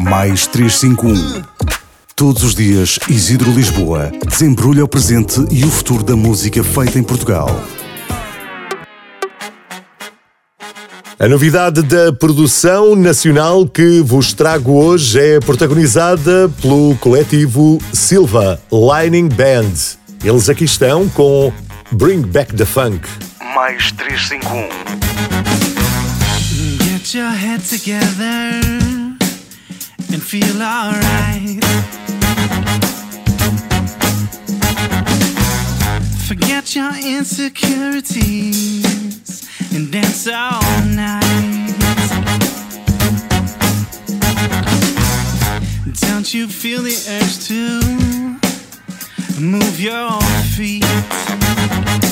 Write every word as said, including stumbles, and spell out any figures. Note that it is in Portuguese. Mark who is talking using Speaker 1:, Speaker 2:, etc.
Speaker 1: mais trezentos e cinquenta e um. Todos os dias, Isidro Lisboa desembrulha o presente e o futuro da música feita em Portugal.
Speaker 2: A novidade da produção nacional que vos trago hoje é protagonizada pelo coletivo Silva Lining Band. Eles aqui estão com Bring Back the Funk.
Speaker 1: Mais trezentos e cinquenta e um.
Speaker 3: Get your head together and feel alright. Forget your insecurities and dance all night. Don't you feel the urge to move your feet?